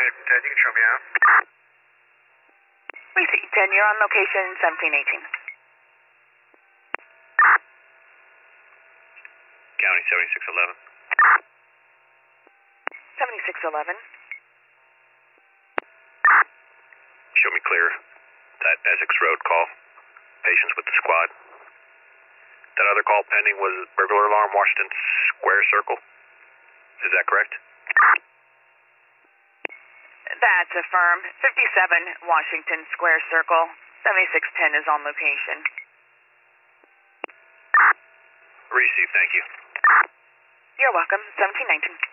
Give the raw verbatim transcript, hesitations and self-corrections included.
eight ten, you can show me out. Precinct ten, you're on location seventeen eighteen. County seventy-six eleven. seventy-six eleven. Show me clear. That Essex Road call. Patients with the squad. That other call pending was burglar alarm, Washington Square Circle. Is that correct? That's affirmed. fifty-seven Washington Square Circle. seventy-six ten is on location. Receive, thank you. You're welcome. seventeen nineteen.